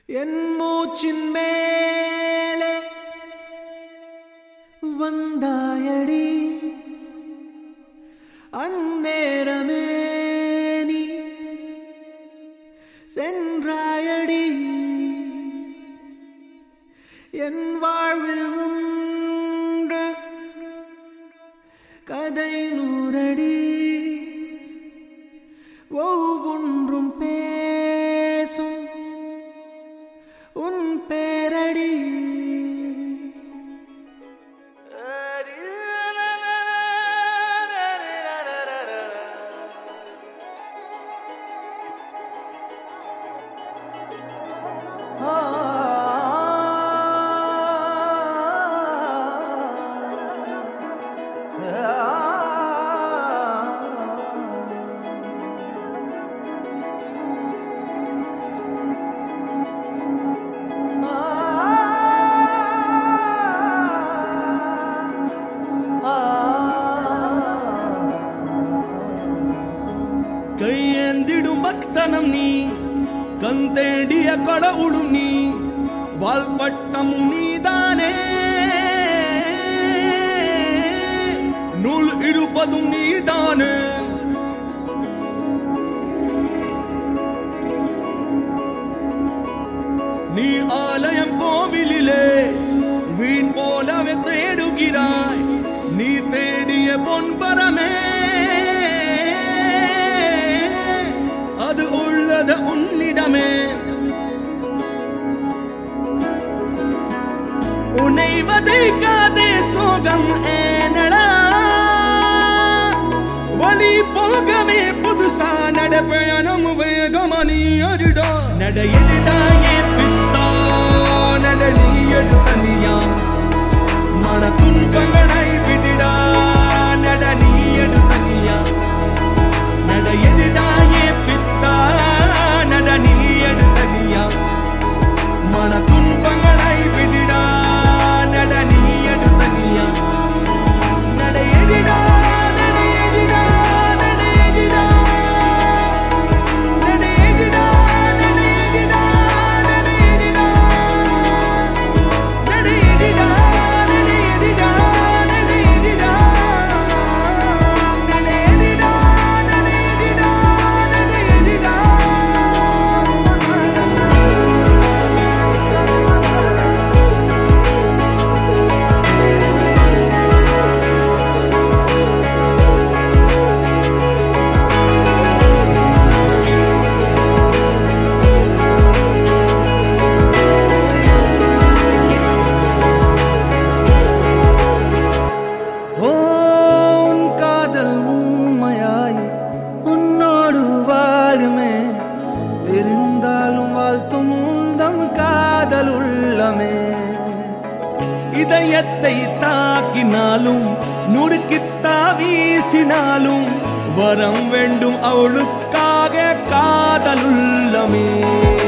என் மூச்சின் மேலே வந்தாயடி அந்நேரமே நீ சென்றாயடி என் வாழ்வில் உண்டு கதை நூறடி ஒவ்வொன்றும் பேசும் உன் பேரடி கையேந்திடும் பக்தனம் நீ கந்தேடிய கடவுளும் நீ வால்பட்டமும் நீதானே நூல் இருப்பதும் நீதானே நீ ஆலயம் கோவிலிலே வீண் போலவே தேடுகிறாய் நீ தேடிய பொன்பரமே அது உள்ளது உன்னிடமே உன்னை வதைக்காதே சோகம் ஏனடா வழி போகவே புதுசா நடப்பயணம் வேகமணி அடிடா நடையடிடா ஏன் பித்தா நடனி எடுத்தனியா மன துன்பங்களை விடிடா நடனி எடுத்தனியா நடையடிடா ஏன் பித்தா நடனி எடுத்தனியா மன துன்பங்களை விடிடா நடனி எடுத்தனியா நடையடிடா நடையடிடா நடையடிடா நடையடிடா நடையடிடா நடையடிடா நடையடிடா நடையடிடா நடையடிடா நடையடிடா நடையடிடா நடையடிடா உன் காதல் உண்மையாய் உன்னோடு வாழுமே இருந்தாலும் வாழ்த்தும் உந்தம் காதல் உள்ளமே இதயத்தை தாக்கினாலும் நுறுக்கித்தா வீசினாலும் வரம் வேண்டும் அவளுக்காக காதலுள்ளமே